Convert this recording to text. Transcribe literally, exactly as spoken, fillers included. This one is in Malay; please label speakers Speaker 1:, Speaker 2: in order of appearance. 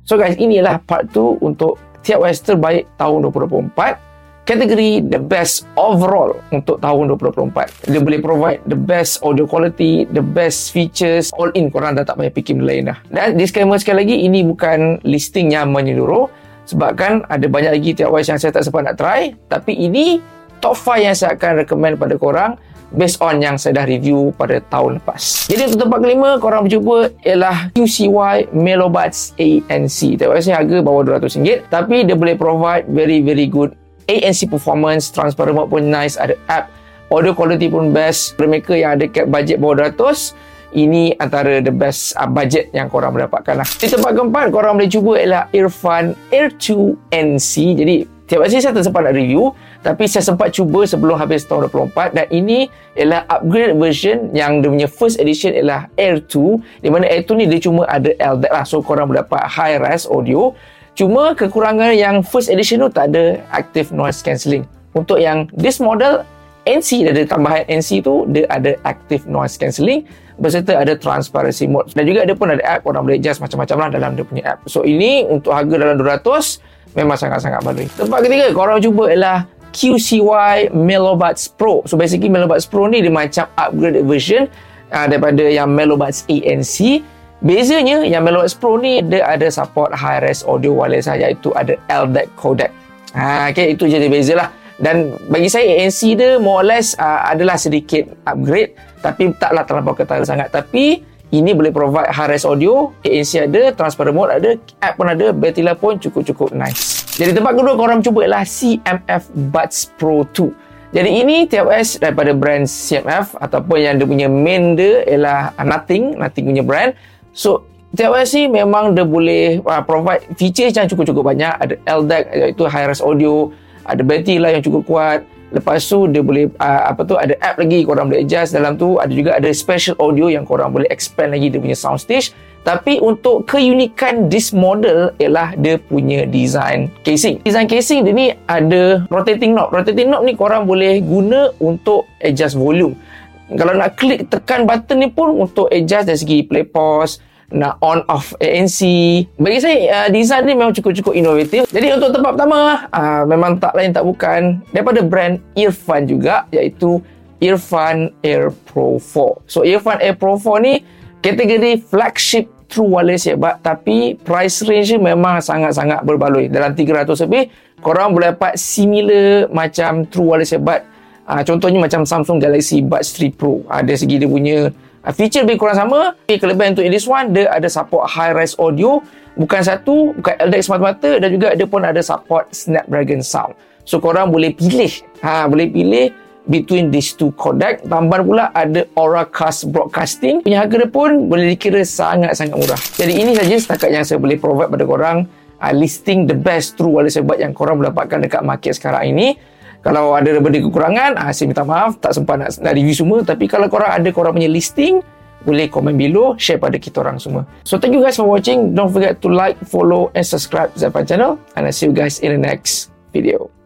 Speaker 1: So guys, inilah part two untuk T W S terbaik tahun dua ribu dua puluh empat. Kategori the best overall untuk tahun dua ribu dua puluh empat. Dia boleh provide the best audio quality, the best features, all in. Korang dah tak payah fikir benda lain dah. Dan disclaimer sekali lagi, ini bukan listing yang menyeluruh, sebabkan ada banyak lagi T W S yang saya tak sempat nak try. Tapi ini top lima yang saya akan recommend pada korang based on yang saya dah review pada tahun lepas. Jadi untuk tempat kelima, korang berjumpa ialah Q C Y Melobuds A N C. T W S ni harga bawah dua ratus ringgit, tapi dia boleh provide very very good A N C performance, transfer remote pun nice, ada app, audio quality pun best. Pada mereka yang ada cap budget bawah dua ratus, ini antara the best uh, budget yang korang boleh dapatkan lah. Di tempat keempat, korang boleh cuba ialah Earfun Air two N C. Jadi T W S ni saya tak sempat nak review, tapi saya sempat cuba sebelum habis tahun dua ribu dua puluh empat, dan ini ialah upgrade version yang dia punya first edition ialah Air two, di mana Air two ni dia cuma ada L D A C lah, so korang boleh dapat high res audio. Cuma kekurangan yang first edition tu tak ada active noise cancelling. Untuk yang this model N C, dia ada tambahan N C tu, dia ada active noise cancelling berserta ada transparency mode, dan juga dia pun ada app, korang boleh adjust macam-macam lah dalam dia punya app. So ini untuk harga dalam dua ratus memang sangat-sangat baloi. Tempat ketiga, korang cuba ialah Q C Y Melobuds Pro. So basically Melobuds Pro ni dia macam upgraded version uh, daripada yang Melobuds A N C. Bezanya yang Melobuds Pro ni dia ada support high res audio wireless lah, iaitu ada L D A C codec. Ha, okay, itu je dia beza lah. Dan bagi saya A N C dia more or less uh, adalah sedikit upgrade, tapi taklah terlampau ketara sangat. Tapi ini boleh provide high res audio, A N C ada, transfer remote ada, app pun ada, battery life pun cukup-cukup nice. Jadi tempat kedua korang cuba ialah C M F Buds Pro two. Jadi ini T W S daripada brand C M F, ataupun yang dia punya main dia ialah Nothing, Nothing punya brand. So T W S ni memang dia boleh uh, provide features yang cukup-cukup banyak. Ada L D A C iaitu high res audio, ada battery life yang cukup kuat. Lepas tu dia boleh uh, apa tu ada app lagi, korang boleh adjust dalam tu. Ada juga ada special audio yang korang boleh expand lagi dia punya sound stage. Tapi untuk keunikan this model ialah dia punya design casing. Design casing dia ni ada rotating knob. Rotating knob ni korang boleh guna untuk adjust volume. Kalau nak klik tekan button ni pun untuk adjust dari segi play pause, nak on off A N C. Bagi saya uh, design ni memang cukup-cukup inovatif. Jadi untuk tempat pertama uh, memang tak lain tak bukan daripada brand Earfun juga, iaitu Earfun Air Pro four. So Earfun Air Pro four ni kategori flagship true wireless earbud, tapi price range memang sangat-sangat berbaloi. Dalam tiga ratus lebih korang boleh dapat similar macam true wireless earbud. Uh, contohnya macam Samsung Galaxy Buds three Pro. Uh, dari segi dia punya uh, feature lebih kurang sama. Tapi kelebihan untuk this one, dia ada support high res audio. Bukan satu, bukan L D A C semata-mata, dan juga dia pun ada support Snapdragon Sound. So korang boleh pilih, ha, boleh pilih between these two codec. Tambahan pula ada Auracast Broadcasting. Punya harga dia pun boleh dikira sangat-sangat murah. Jadi ini saja setakat yang saya boleh provide pada korang, uh, listing the best true wireless earbud yang korang boleh dapatkan dekat market sekarang ini. Kalau ada benda kekurangan, ah, saya minta maaf, tak sempat nak, nak review semua. Tapi kalau korang ada korang punya listing, boleh komen below, share pada kita orang semua. So thank you guys for watching. Don't forget to like, follow and subscribe Zaifan channel. And I'll see you guys in the next video.